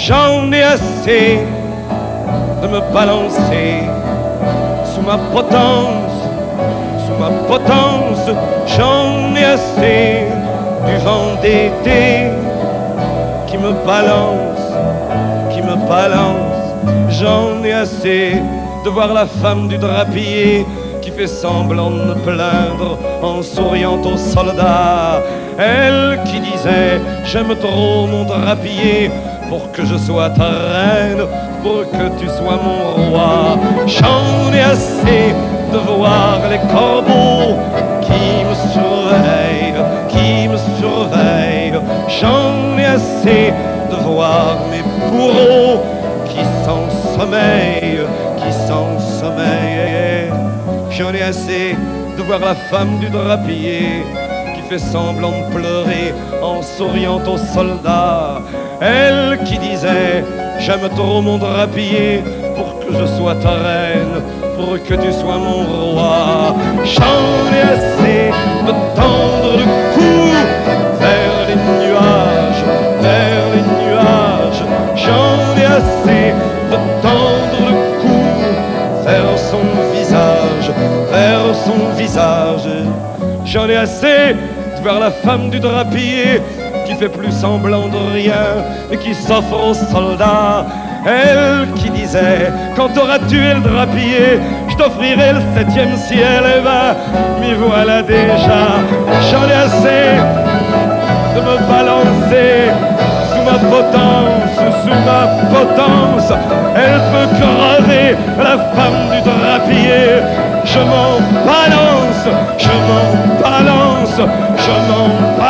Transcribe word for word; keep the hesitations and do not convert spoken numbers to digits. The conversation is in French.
J'en ai assez de me balancer sous ma potence, sous ma potence. J'en ai assez du vent d'été qui me balance, qui me balance. J'en ai assez de voir la femme du drapier qui fait semblant de me plaindre en souriant aux soldats. Elle qui disait j'aime trop mon drapier pour que je sois ta reine, pour que tu sois mon roi. J'en ai assez de voir les corbeaux qui me surveillent, qui me surveillent. J'en ai assez de voir mes bourreaux qui sans sommeil, qui sans sommeil. J'en ai assez de voir la femme du drapier qui fait semblant de pleurer en souriant aux soldats. Elle qui disait j'aime trop mon drapier pour que je sois ta reine, pour que tu sois mon roi. J'en ai assez de tendre le cou vers les nuages, vers les nuages. J'en ai assez de tendre le cou vers son visage, vers son visage. J'en ai assez de voir la femme du drapier qui fait plus semblant de rien et qui s'offre aux soldats. Elle qui disait quand t'auras tué le drapier, je t'offrirai le septième ciel. Et ben, m'y voilà déjà. J'en ai assez de me balancer sous ma potence, sous ma potence. Elle peut crever, la femme du drapier. Je m'en balance, je m'en balance, je m'en balance.